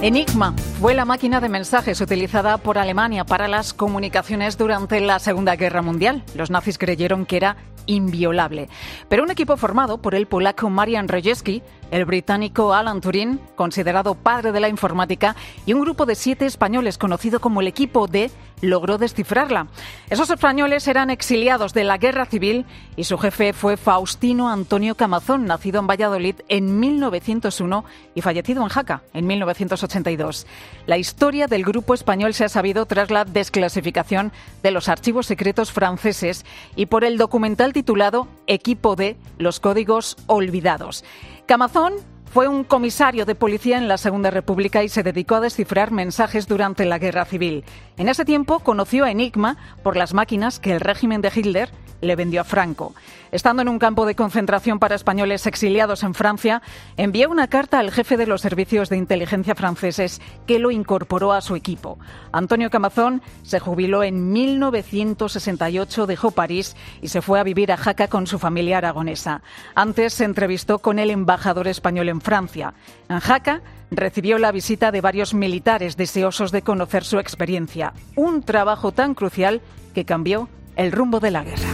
Enigma fue la máquina de mensajes utilizada por Alemania para las comunicaciones durante la Segunda Guerra Mundial. Los nazis creyeron que era inviolable. Pero un equipo formado por el polaco Marian Rejewski, el británico Alan Turing, considerado padre de la informática, y un grupo de 7 españoles conocido como el Equipo D, logró descifrarla. Esos españoles eran exiliados de la Guerra Civil y su jefe fue Faustino Antonio Camazón, nacido en Valladolid en 1901 y fallecido en Jaca en 1982. La historia del grupo español se ha sabido tras la desclasificación de los archivos secretos franceses y por el documental titulado Equipo D, los códigos olvidados. Camazón fue un comisario de policía en la Segunda República y se dedicó a descifrar mensajes durante la Guerra Civil. En ese tiempo conoció a Enigma por las máquinas que el régimen de Hitler le vendió a Franco. Estando en un campo de concentración para españoles exiliados en Francia, envió una carta al jefe de los servicios de inteligencia franceses que lo incorporó a su equipo. Antonio Camazón se jubiló en 1968, dejó París y se fue a vivir a Jaca con su familia aragonesa. Antes se entrevistó con el embajador español en Francia. En Jaca recibió la visita de varios militares deseosos de conocer su experiencia. Un trabajo tan crucial que cambió el rumbo de la guerra.